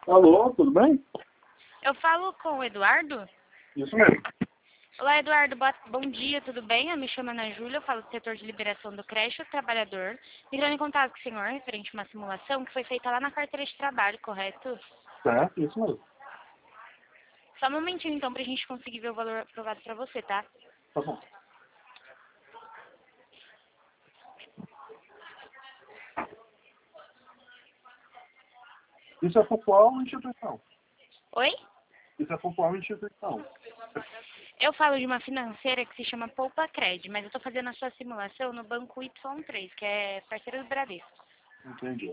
Alô, tudo bem? Eu falo com o Eduardo? Isso mesmo. Olá, Eduardo. Bom dia, tudo bem? Eu me chamo Ana Júlia, eu falo do setor de liberação do creche, o trabalhador. Entrando em contato com o senhor referente a uma simulação que foi feita lá na carteira de trabalho, correto? Certo, isso mesmo. Só um momentinho, então, pra gente conseguir ver o valor aprovado pra você, tá? Tá bom. Isso é por qual instituição? Oi? Isso é por qual instituição? Eu falo de uma financeira que se chama Poupa Cred, mas eu tô fazendo a sua simulação no banco Y3, que é parceiro do Bradesco. Entendi.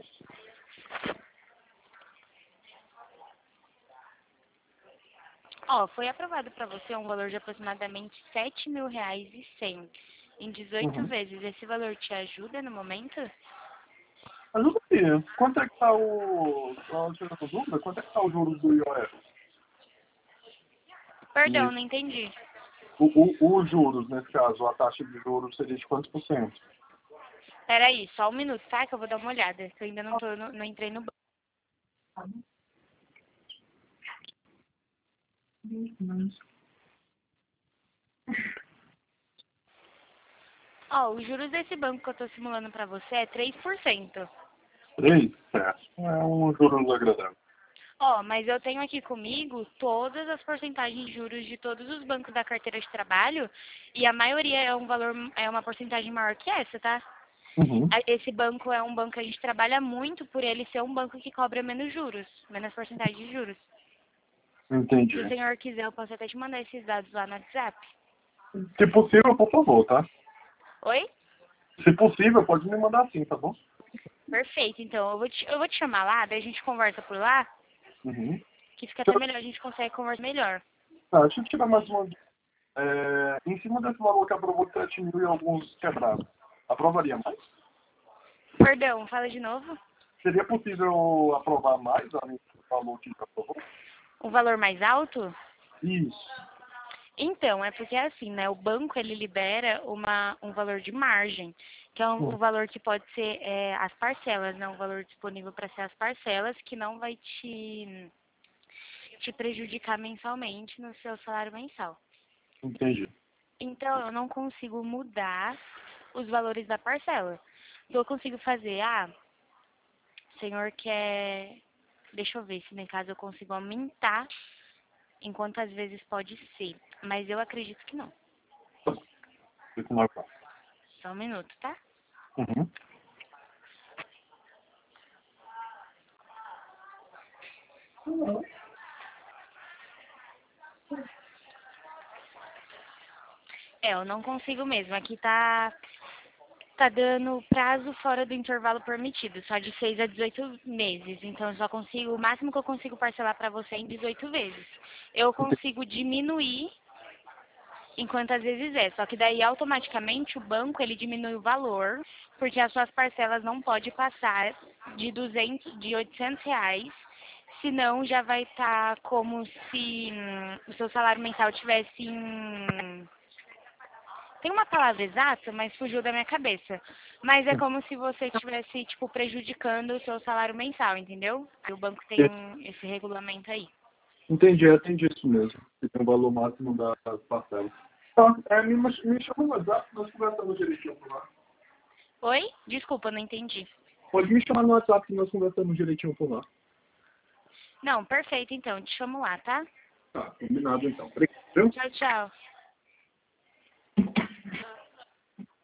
Ó, foi aprovado pra você um valor de aproximadamente R$ 7.100 em 18 Uhum. vezes. Esse valor te ajuda no momento? Ajuda aí. Quanto é que tá o... Só tirando dúvida, quanto é que tá o juros do IOF? Perdão, E não entendi. os juros, nesse caso, a taxa de juros seria de quantos por cento? Peraí, só um minuto, tá? Que eu vou dar uma olhada. Que eu ainda não entrei no banco. Ó, os juros desse banco que eu tô simulando pra você é 3%. 3? Certo. É um juros agradável. Ó, mas eu tenho aqui comigo todas as porcentagens de juros de todos os bancos da carteira de trabalho e a maioria é uma porcentagem maior que essa, tá? Uhum. Esse banco é um banco que a gente trabalha muito por ele ser um banco que cobra menos juros, menos porcentagem de juros. Se o Entendi. senhor quiser, eu posso até te mandar esses dados lá no WhatsApp. Se possível, por favor, tá? Oi? Se possível, pode me mandar sim, tá bom? Perfeito, então. Eu vou te chamar lá, daí a gente conversa por lá, Uhum. que fica até melhor, a gente consegue conversar melhor. Tá, deixa eu tirar mais uma. Em cima desse valor que aprovou de 7 mil e alguns quebrados, aprovaria mais? Perdão, fala de novo. Seria possível aprovar mais além do valor que já aprovou? Um valor mais alto? Isso. Então, é porque é assim, né? O banco, ele libera um valor de margem, que é o valor que pode ser as parcelas, né? Um valor disponível para ser as parcelas, que não vai te prejudicar mensalmente no seu salário mensal. Entendi. Então, eu não consigo mudar os valores da parcela. O que eu consigo fazer? O senhor quer... Deixa eu ver se, no caso, eu consigo aumentar em quantas vezes pode ser. Mas eu acredito que não. Fico mais fácil. Só um minuto, tá? Uhum. Eu não consigo mesmo. Aqui tá dando prazo fora do intervalo permitido, só de 6 a 18 meses. Então, eu só consigo, o máximo que eu consigo parcelar para você é em 18 vezes. Eu consigo diminuir em quantas vezes é, só que daí automaticamente o banco ele diminui o valor, porque as suas parcelas não podem passar de R$ 800, senão já vai estar como se o seu salário mensal tivesse em... Tem uma palavra exata, mas fugiu da minha cabeça. Mas é como se você estivesse, tipo, prejudicando o seu salário mensal, entendeu? E o banco tem esse regulamento aí. Entendi, entendi isso mesmo. Que tem o valor máximo das parcelas. Tá, me chama no WhatsApp, nós conversamos direitinho por lá. Oi? Desculpa, não entendi. Pode me chamar no WhatsApp que nós conversamos direitinho por lá. Não, perfeito, então. Te chamo lá, tá? Tá, combinado então. Obrigado. Tchau, tchau.